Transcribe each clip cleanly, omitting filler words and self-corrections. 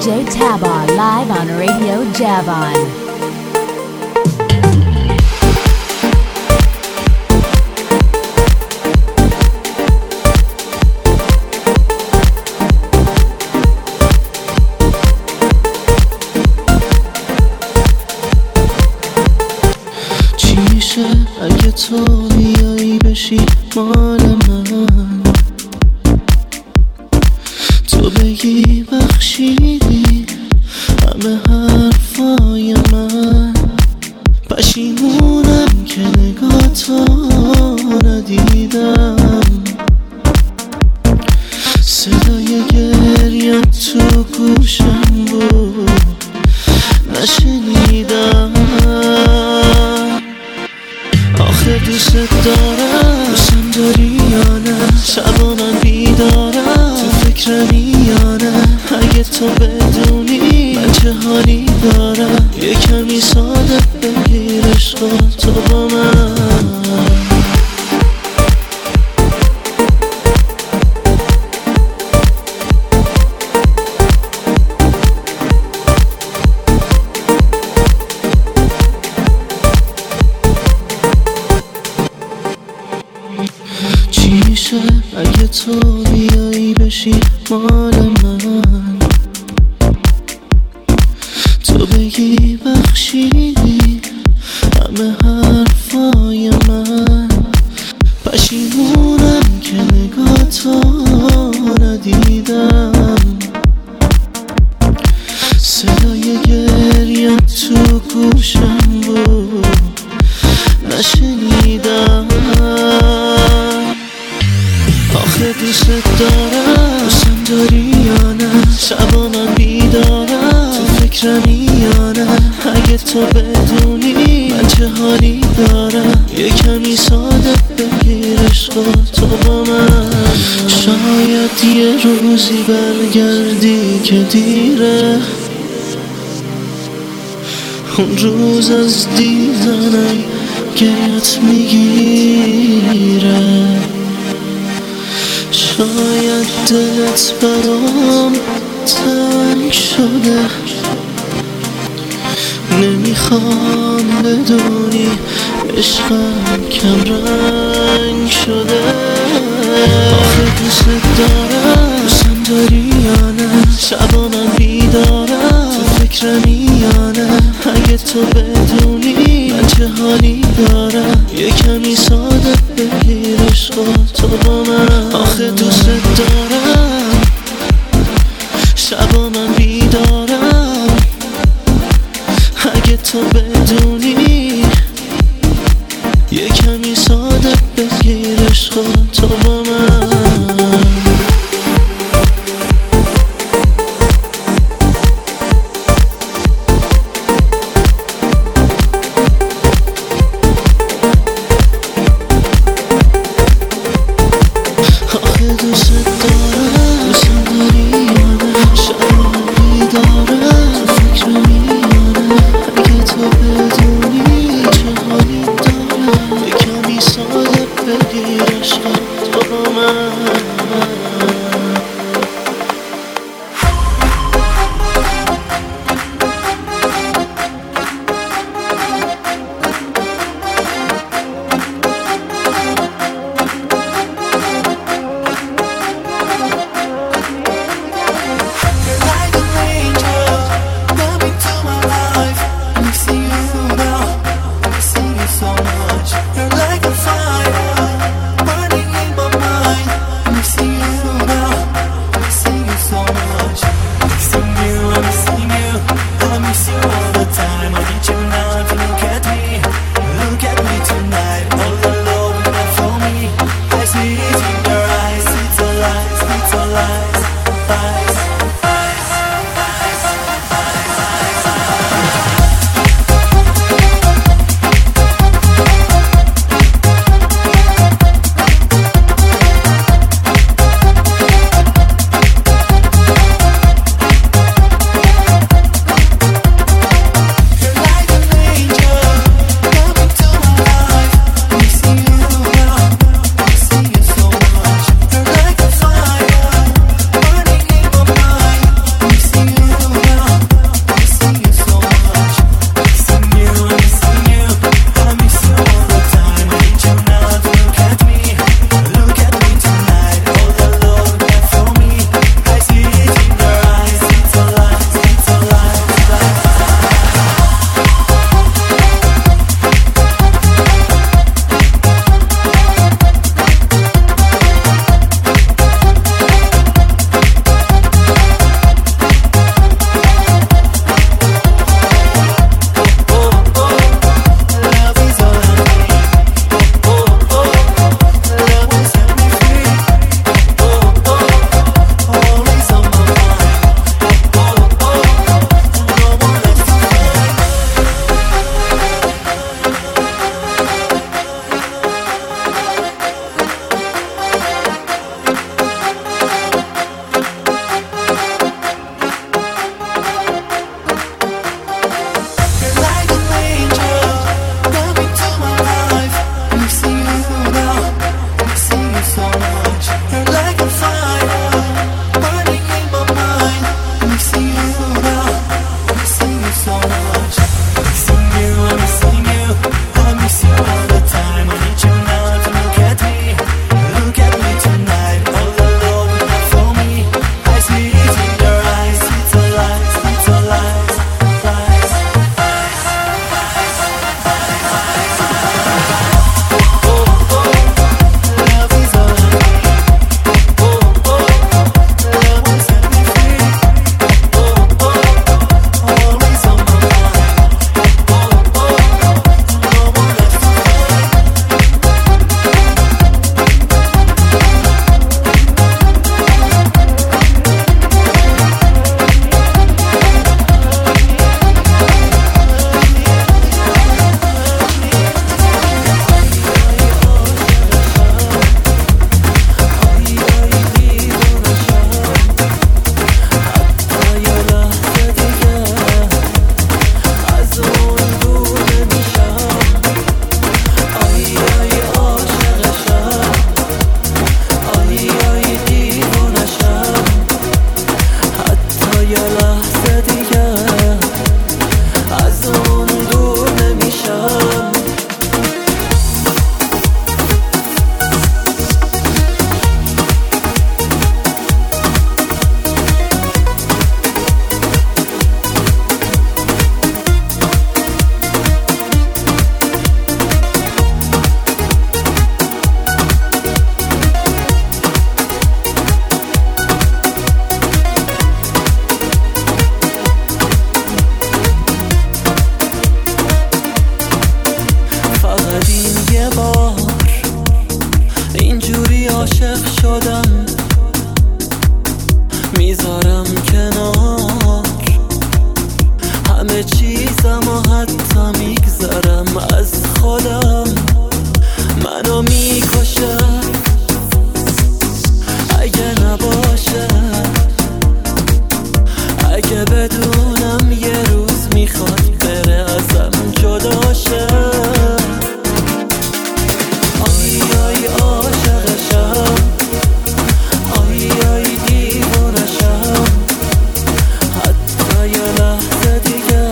DJ Tabar live on Radio Javon. اگه تو بیایی بشی مال من، تو بگی بخشیدی همه حرفای من، پشیمونم که نگاه تو ندیدم، صدای گریت تو گوشم بود نشنیدم. آخه دوست دارم، دوستم داری یا نه؟ شبا من بیدارم، تو فکرمی یا نه؟ اگه تو بدونی من چه حالی دارم، یه کمی ساده بگیر عشقا تو با من. اگه تو بیایی بشی مال من، تو بگی بخشیدی همه حرفای من، پشیمونم که نگاه تو ندیدم، صدای گریت تو گوشم بود نشنیدم. آخه دوست دارم، دوستم داری یا نه؟ شبا من بیدارم، تو فکرمی یا نه؟ اگه تو بدونی من چه حالی دارم، یه کمی ساده بگیر عشقا تو با من. شاید یه روزی برگردی که دیره، اون روز از دیدنم گریت میگیره، شاید دلت برام تنگ شده، نمیخوام بدونی عشقم کم رنگ شده. آخه دوست دارم، دوستم داری یا نه؟ شبا من بیدارم، تو فکرمی یا نه؟ اگه تو بدونی من چه حالی دارم، یه کمی ساده بگیر عشقا تو با من. آخه دوست دارم، شبا من بیدارم، اگه تو بدونی یه کمی ساده بگیر عشقا تو با من. آخه دوست دارم یه بار اینجوری عاشق شدم، میذارم کنار همه چیزم و حتی میگذرم از خودم. منو میکشه اگه نباشه، اگه بدونم یه روز میخواد بره ازم جدا شه. آی آی عاشقشم، آی آی دیوونشم، حتی یه لحظه دیگه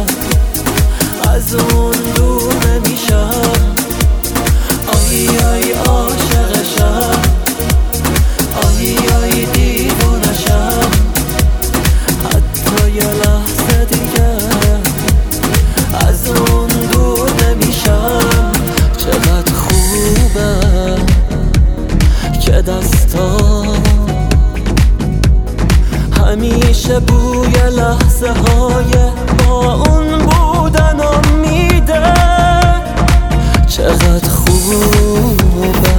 از اون دور نمیشم. آی آی عاشقشم، آی آی دیوونشم، حتی یه لحظه دیگه از اون دور نمیشم. چقدر خوبه که دستام همیشه بوی لحظه های با اون بودنم میده. چقدر خوبه.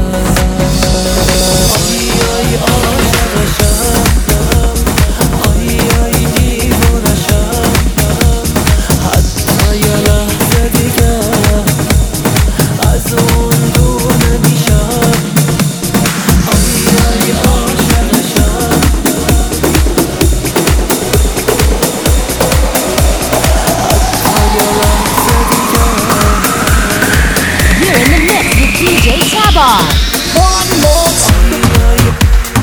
آی آی عاشقشم، آی آی دیوونشم، حتی یه لحظه دیگه از اون دور نمیشم. آی آی عاشقشم. You're in the mix with DJ Tabon. One more time.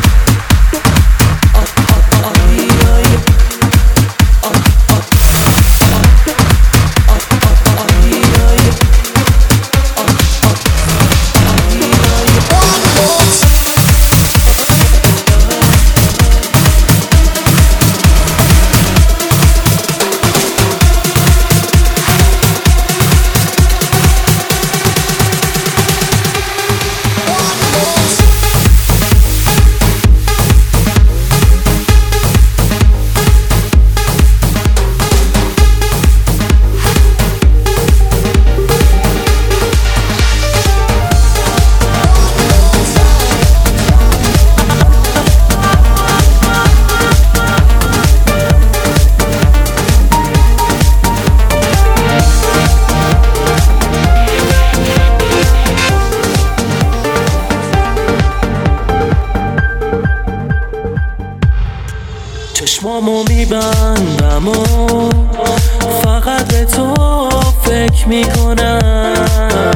چشمامو میبندم و فقط به تو فکر میکنم،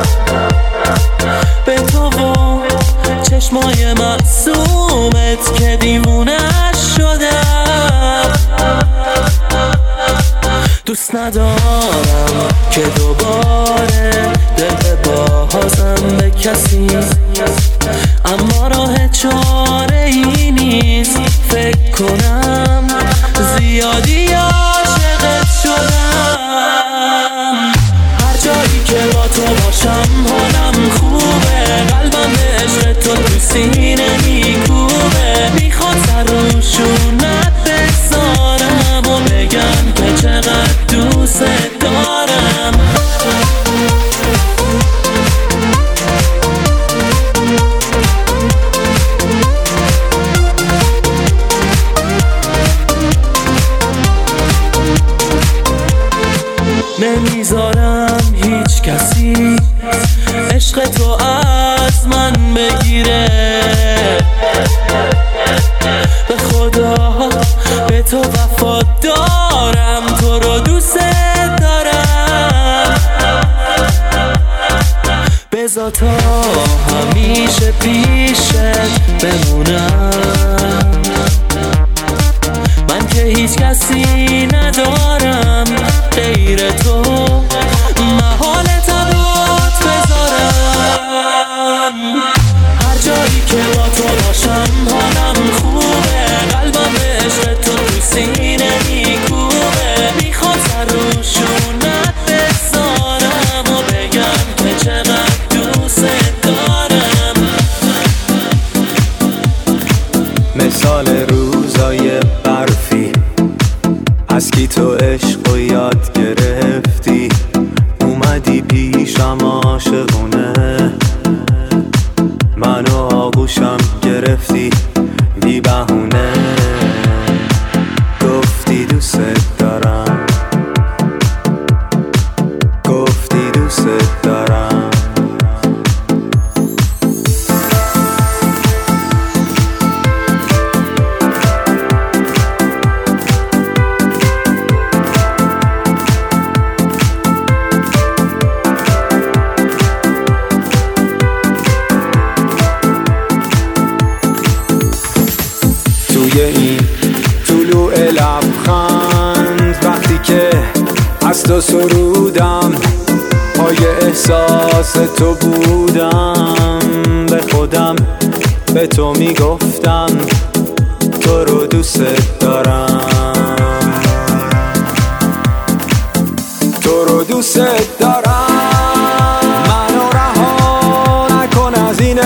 به تو و چشمای معصومت که دیوونش شدم. دوست ندارم که دوباره دل ببازم به کسی، اما راه چاره ای نیست. فکر کنم زیادی عاشقت شدم. هر جایی که با تو باشم حالم خوبه، قلبم به عشق تو تو سینه میکوبه. میخواد سر روشونت بذارم و بگم که چقدر دوست دارم. نمیذارم هیچ کسی عشق تو از من بگیره. به خدا به تو وفادارم، تو رو دوست دارم. بذار تا همیشه پیشت بمونم، من که هیچ کسی ندارم غیر تو. محال تبات بذارم. هر جایی که با تو باشم حالم خوبه، قلبم به عشق تو تو سینه میکوبه. میخواد سر روشونت بذارم و بگم که چقدر دوست دارم. مثال روزای برفی از کی تو عشق و یاد گرفتی، مست و سرودم، پای احساس تو بودم. به خودم به تو میگفتم تو رو دوست دارم، تو رو دوست دارم. منو رها نکن از این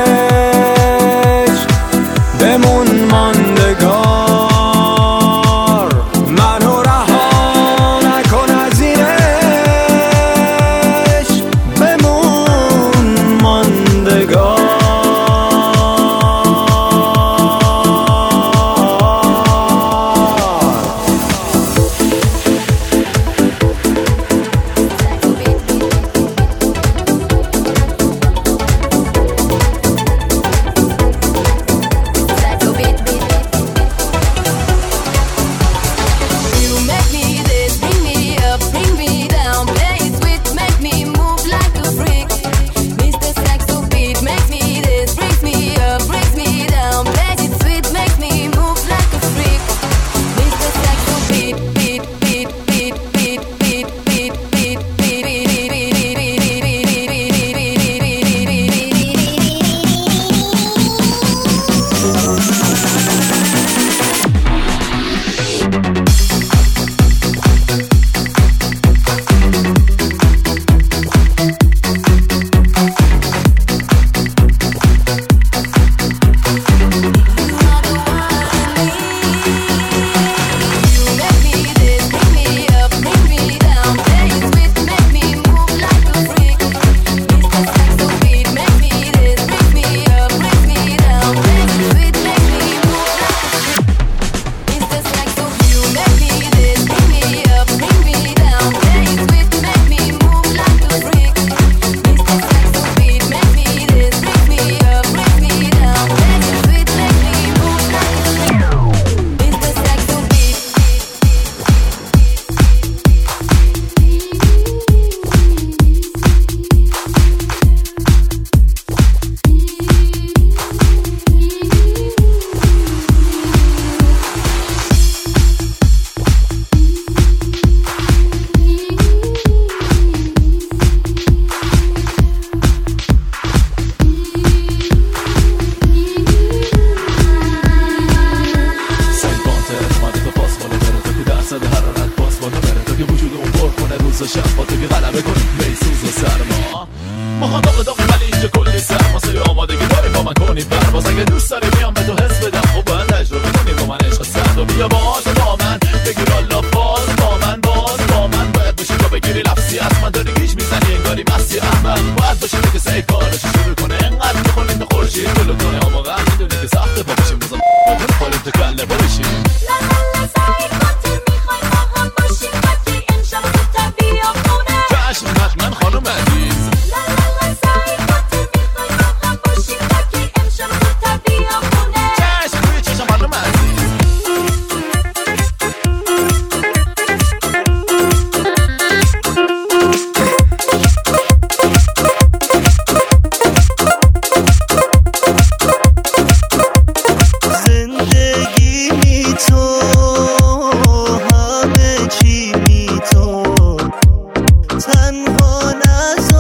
عشق، بمون ماندگار. منو رها نکن از این عشق، بمون ماندگار. تنها نز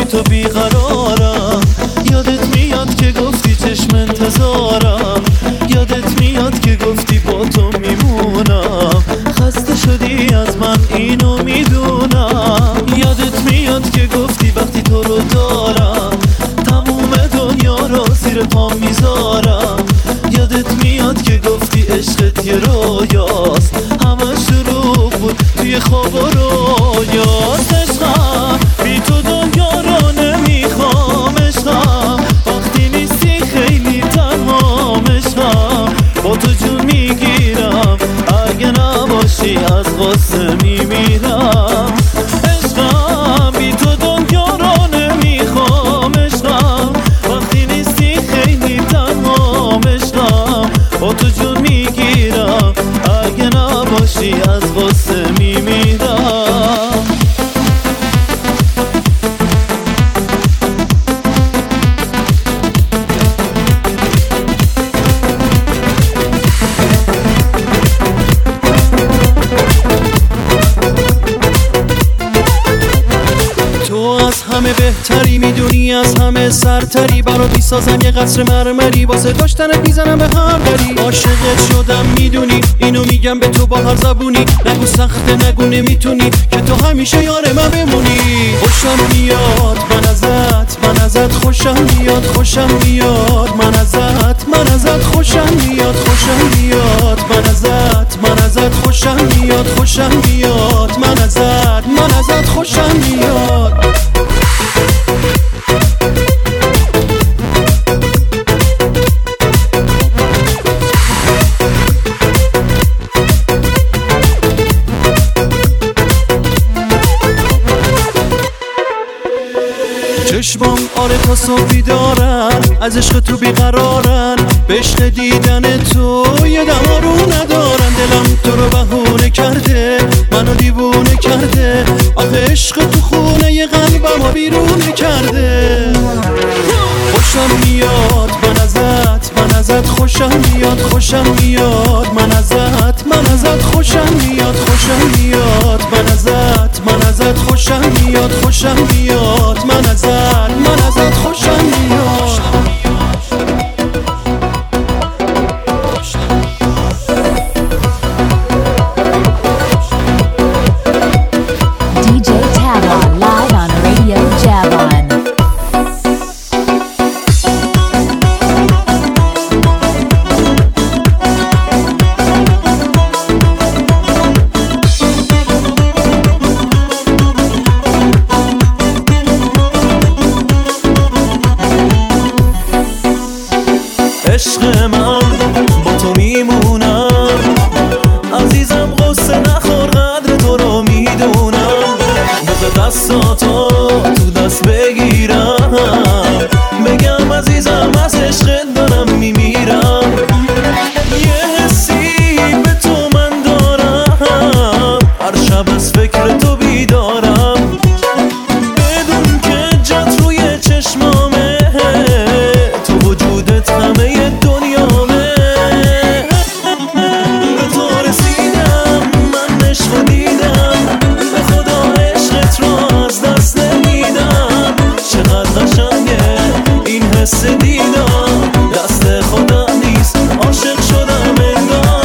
تو بیقرارم. یادت میاد که گفتی چشم انتظارم، یادت میاد که گفتی با تو میمونم. خسته شدی از من اینو میدونم. یادت میاد که گفتی وقتی تو رو دارم تموم دنیا رو زیر پام میذارم. یادت میاد که گفتی عشقت یه رویاست، همش دروغ بود توی خواب و رویاست. عشقم بی تو دنیا رو نمیخوام، عشقم وقتی نیستی خیلی تنهام. عشقم با تو جون میگیرم، اگه نباشی از غصه میمیرم. عشقم بی تو دنیا رو نمیخوام، عشقم وقتی نیستی خیلی تنهام. عشقم با تو جون میگیرم، اگه نباشی از غصه میمیرم. همه بهتری میدونی، از همه سرتری، برات میسازم یه قصر مرمری، واسه داشتنت میزنم به هم بری. عاشقت شدم میدونی، اینو میگم به تو با هر زبونی. نگو سخته نگو نمیتونی، که تو همیشه یار من بمونی. خوشم میاد من ازت خوشم میاد، خوشم میاد من ازت خوشم میاد، خوشم میاد من ازت خوشم میاد، خوشم میاد من ازت خوشم میاد. چشمام آره تا صبحی دارن، از عشق تو بیقرارن. به عشق دیدن تو یه دم آروم ندارن. دلم تو رو بهونه کرده، منو دیوونه کرده. آخه عشق تو خونه یه قلبمو بیرونه کرده. خوشم میاد من ازت خوشم میاد، خوشم میاد من ازت خوشم میاد، خوشم میاد من ازت خوشم میاد، خوشم میاد من ازت خوشم میاد. DJ Tabon live on Radio Javon. عشق من با تو میمونم، عزیزم غصه نخور قدر تو رو میدونم. بذار دستاتو تو دست بگیرم، بگم عزیزم از عشقت دارم میمیرم. یه حسی به تو من دارم، هر شب از فکر تو بیدارم. بدون که جات روی چشمامه، تو وجودت همه دنیامه. به تو رسیدم من عشق دیدم، به خدا عشقت رو از دست نمیدم. چقدر قشنگه این حس دیدم، دست خدا نیست عاشق شدم انگار.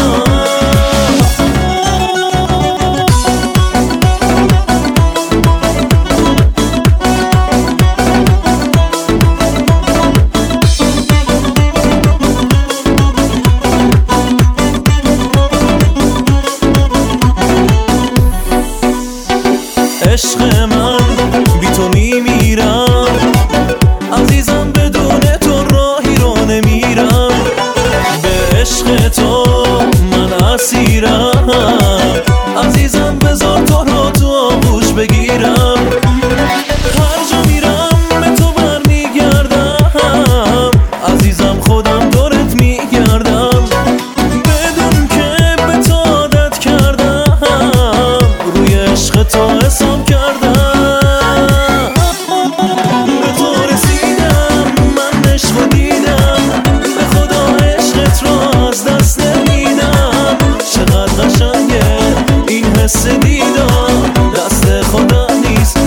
عشق من بی تو میمیرم، عزیزم بدون تو راهی رو نمیرم. به عشق تو من اسیرم، عزیزم بذار تو رو تو آغوش بگیرم. هر جا میرم به تو برمیگردم، عزیزم خودم دورت میگردم. بدون که به تو عادت کردم، روی عشق تو حساب کردم. به تو رسیدم من عشق دیدم، به خدا عشقت رو از دست نمیدم. چقدر قشنگه این حس دیدم، دست خدا نیست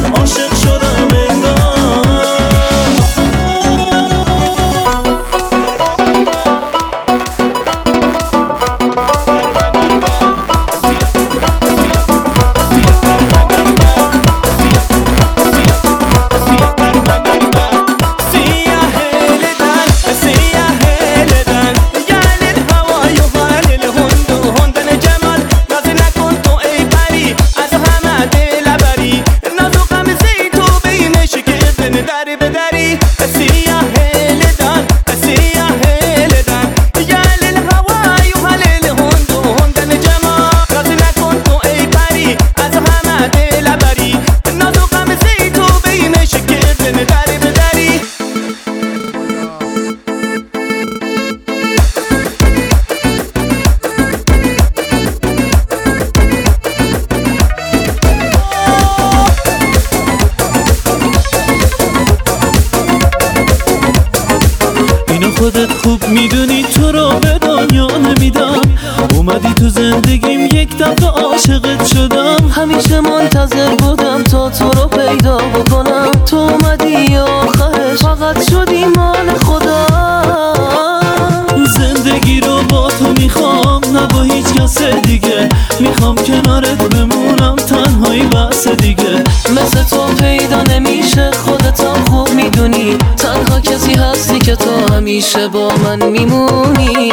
خودت خوب میدونی تو رو به دنیا نمیدم. اومدی تو زندگیم یک دفعه عاشقت شدم. همیشه منتظر بودم تا تو رو پیدا بکنم. تو اومدی آخرش فقط شدی مال خدا. زندگی رو با تو میخوام نه با هیچ کس دیگه. میخوام کنارت بمونم تنهایی بس دیگه. مثل تو پیدا نمیشه خودتم خوب میدونی. تنها کسی هستی که تو همیشه با من میمونی.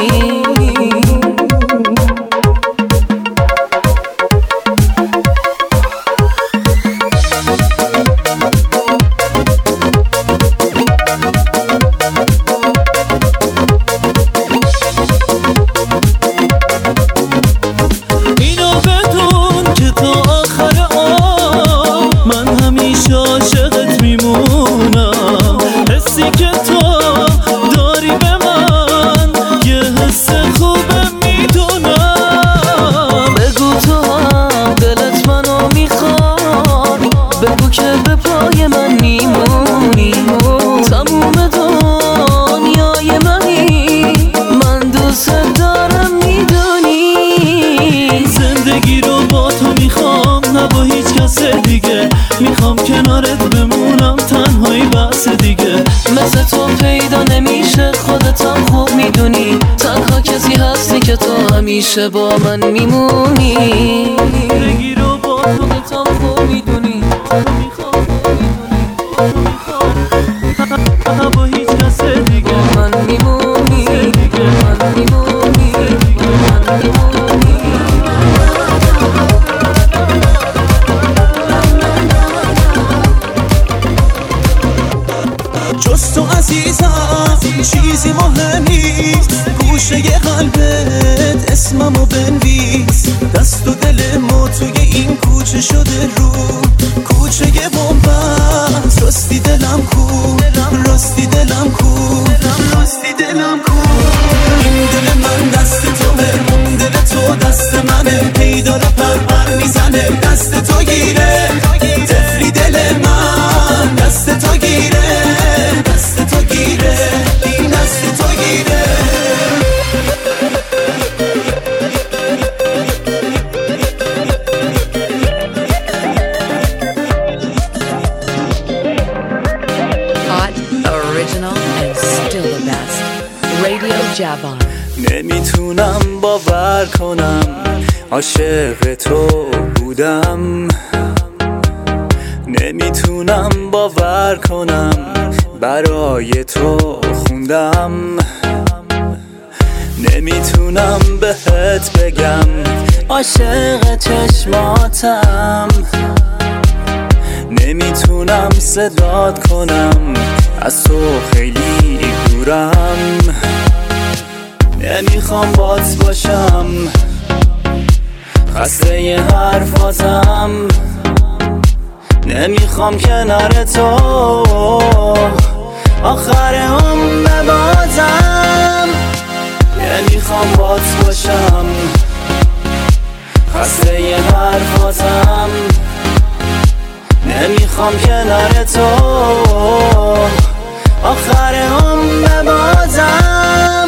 میخوام کنارت بمونم تنهایی بس دیگه. مثل تو پیدا نمیشه خودتم خوب میدونی. تنها کسی هستی که تو همیشه با من میمونی. زندگی رو با خودتم خوب میدونی. میخوام با هیچ کس دیگه من میمونی. من میمونی. من میمونی. جز تو عزیزم چیزی مهم نیست. گوشه قلبت اسممو بنویس. دست و دل ما توی این کوچه شده رو کوچه بنبست. راستی دلم کو راستی دلم کو راستی دلم کو. این دل من دست توه اون دل تو دست منه. هی داره پر میزنه دست تو گیره. تفلی دل من دست تو گیره. دست تو گیره این دست تو گیره. Hot, original and still the best. Radio Javon. نمیتونم باور کنم عاشق تو بودم. نمیتونم باور کنم برای تو خوندم. نمیتونم بهت بگم عاشق چشماتم. نمیتونم صدات کنم از تو خیلی دورم. نمیخوام بات باشم خسته ی حرفاتم. نمیخوام کنار تو آخر عمر بازم. نمیخوام بات باشم خسته ی حرفاتم. نمیخوام کنار تو آخر عمر بازم.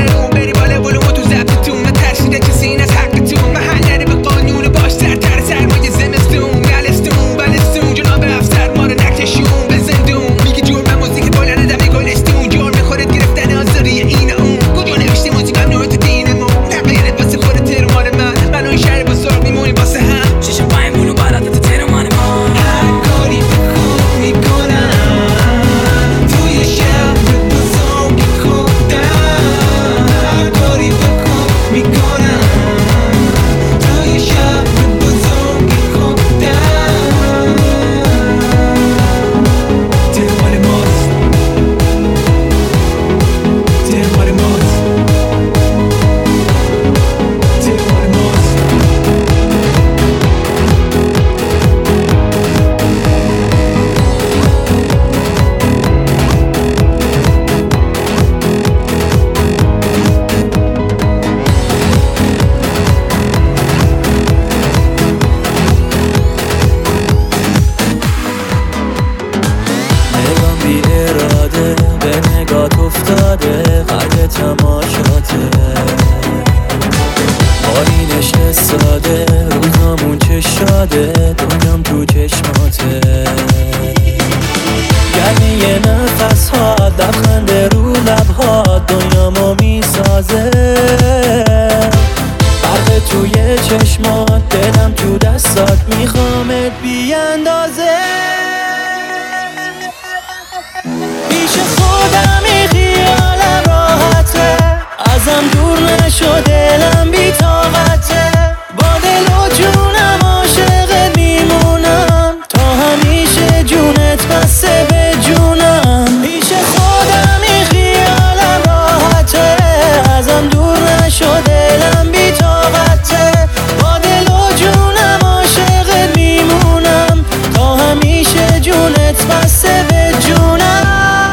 محل نره به قانون باش تر سر تماشاته، با این عشق ساده روزامون چه شاده، دنیام تو چشماته. گرمی نفس ها، لبخند رو لبها دنیامو میسازه. برق توی چشمات، دلم تو دستات، میخوامت بی اندازه. پیش خودم این خیالم راحته، ازم دور نشو دلم بی طاقته. با دل و جونم عاشقت میمونم، تا همیشه جونت بسته به جونم. پیش خودم این خیالم راحته، ازم دور نشو دلم بی طاقته. با دل و جونم عاشقت میمونم، تا همیشه جونت بسته به جونم.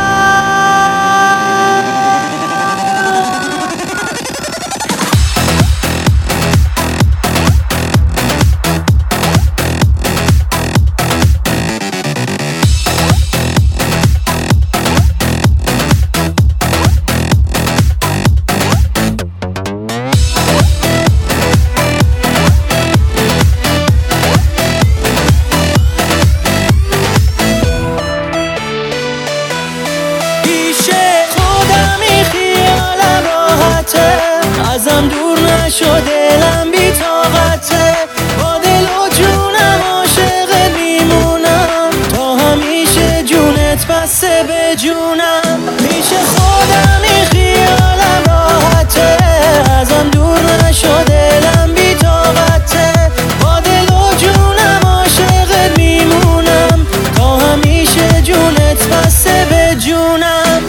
ازم دور نشو دلم بی طاقته. با دل و جونم عاشقت میمونم، تا همیشه جونت بسته به جونم. پیش خودم این خیالم راحته، ازم دور نشو دلم بی طاقته. با دل و جونم عاشقت میمونم، تا همیشه جونت بسته به جونم.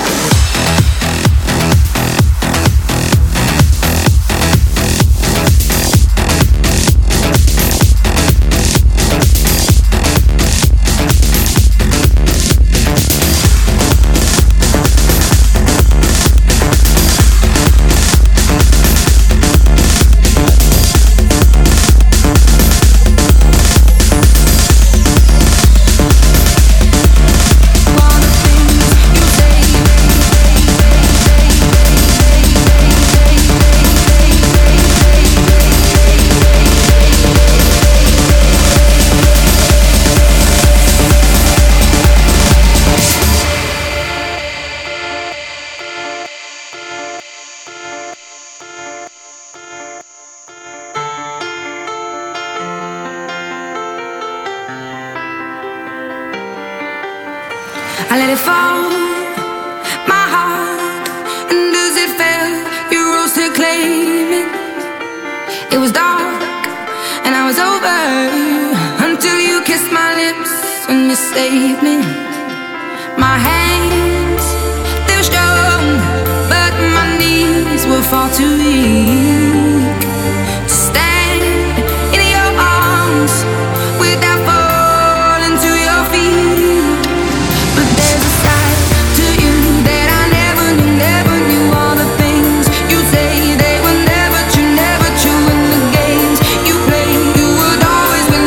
I let it fall, my heart, and as it fell, you rose to claim it. It was dark, and I was over, until you kissed my lips when you saved me. My hands, they were strong, but my knees were far too weak to stand in your arms without falling to your feet. But there's a side to you that I never knew. All the things you say, they were never true, and the games you play, you would always win,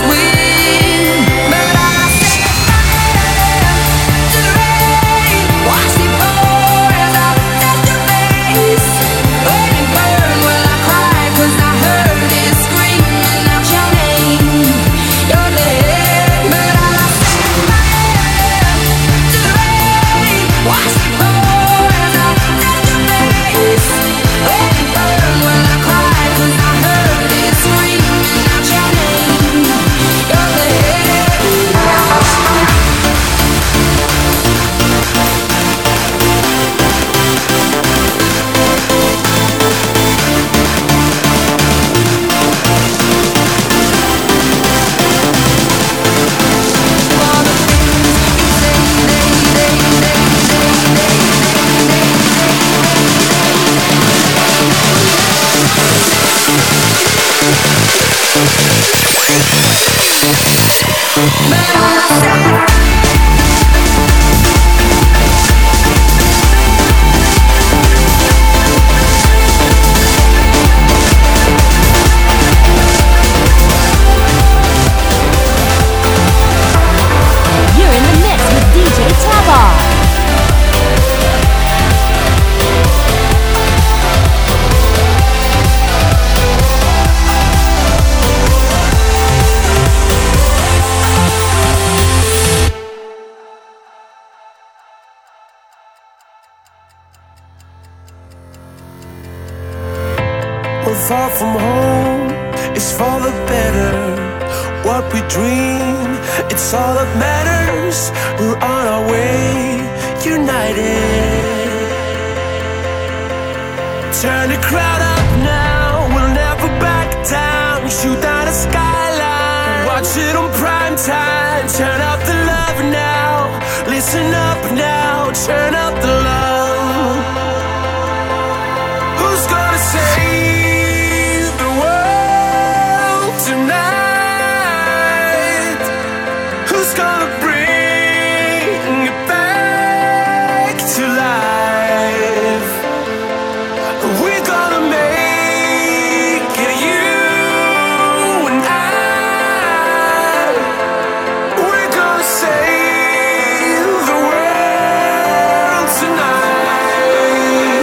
But I set fire to the rain, watch it pour as I touch your face, let it burn. far from home is for the better. What we dream, it's all that matters. We're on our way, united. Turn the crowd up now, we'll never back down. Shoot down the skyline, watch it on prime time. Turn up the love now, listen up now. Turn up the love. Who's gonna save the world tonight? Who's gonna bring it back to life? We're gonna make it, you and I. We're gonna save the world tonight.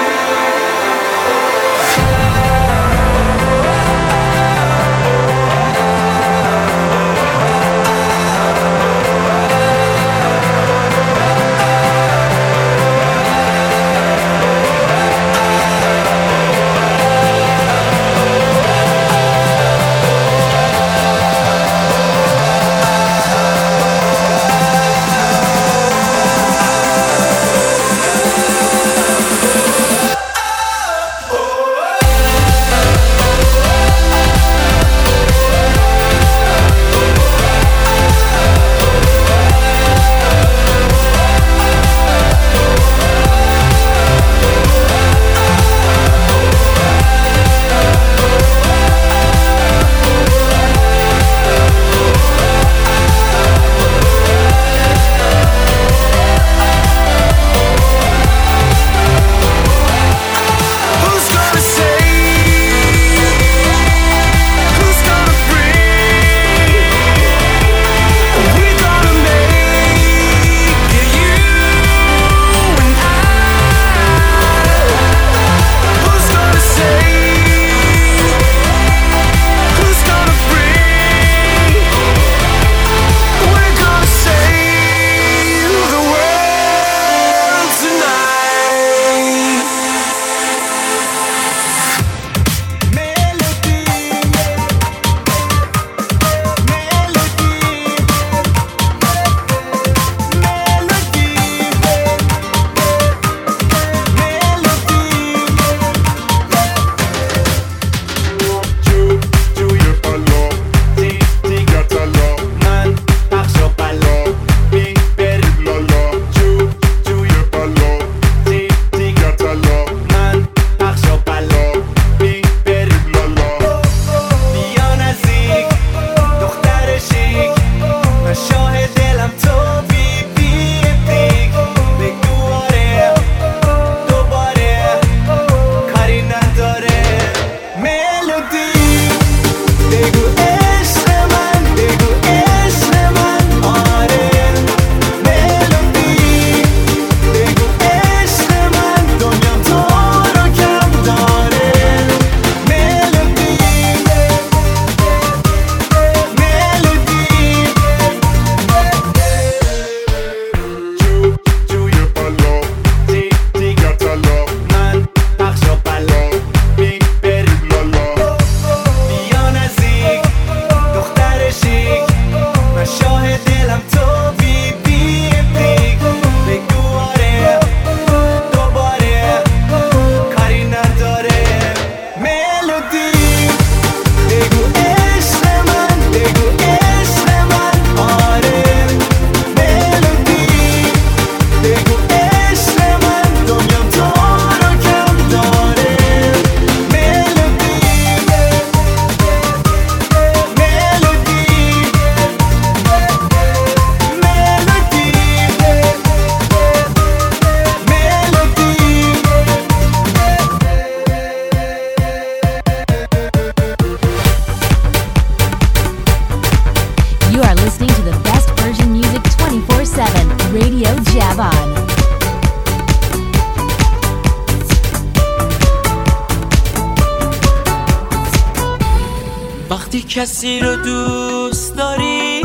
وقتی کسی رو دوست داری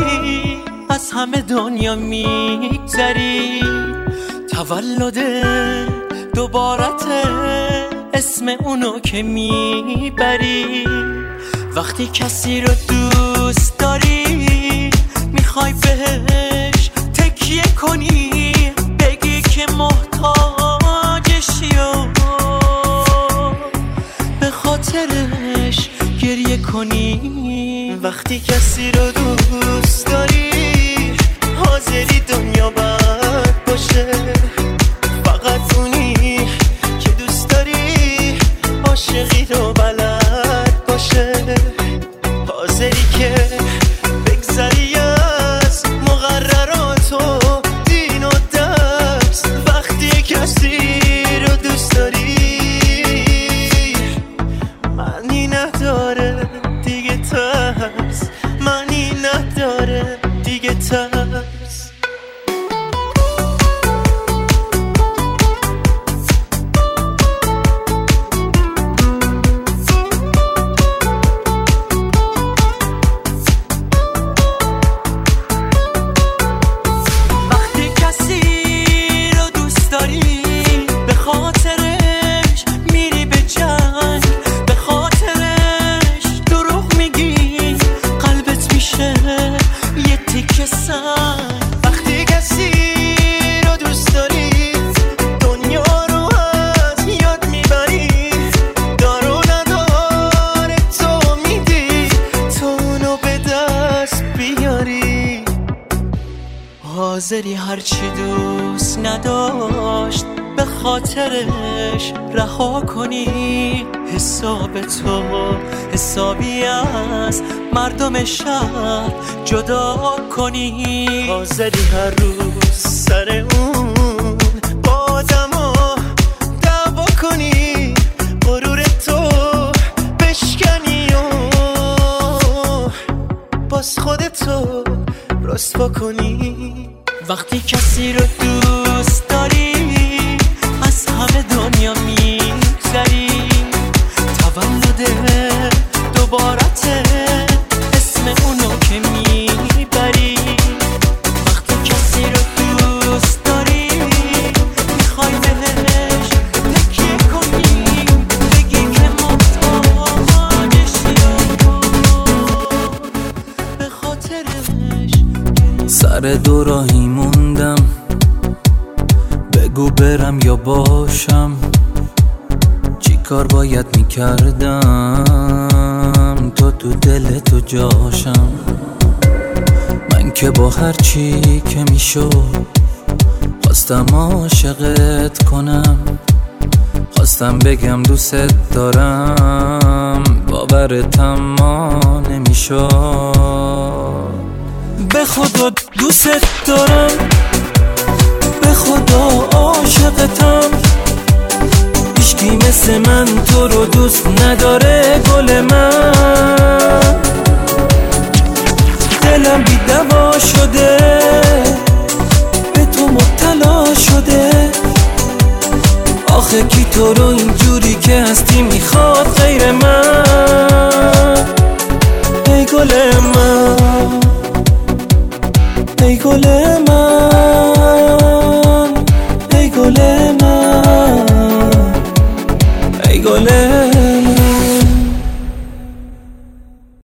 از همه دنیا میگذری، تولد دوبارته اسم اونو که میبری. وقتی کسی رو دوست داری میخوای بهش تکیه کنی، بگی که محتاجشی و به خاطرش گریه کنی. وقتی کسی رو دوست داری حاضری دنیا بد باشه، فقط اونی که دوست داری عاشقی رو بلد باشه، حاضری که بگذری از مقررات و دین و درس. وقتی کسی رو دوست داری معنی نداره دیگه ترس، معنی نداره دیگه ترس. وقتی کسی رو دوست داری دنیا رو از یاد میبری، دارو نداره تو میدی تو اونو به دست بیاری. حاضری هرچی دوست نداشت به خاطرش رها کنی، حساب تو حسابی از مردم شهر جدا کنی. حاضری هر روز سر اون با آدما دعوا کنی، غرور تو بشکنی و باز خودتو رسوا کنی. وقتی کسی رو دوست داری از همه دنیا میگذری، تولد دوبارته اسم اونو که میبری. وقتی کسی رو دوست داری میخوای بهش تکیه کنی، بگی که محتاجشی به خاطرش. سر دو راهی موندم، بگو برم یا باشم، چی کار باید میکردم تو دل تو جاشم. من که با هر چی که میشد خواستم عاشقت کنم، خواستم بگم دوست دارم، باورتم ما نمیشد. به خدا دوست دارم، به خدا عاشقتم، هیچکی مثل من تو رو دوست نداره گل من. دلم بی دوا شده به تو مبتلا شده، آخه کی تو رو اینجوری که هستی میخواد غیر من. ای گل من، ای گل من، ای گل من، ای گل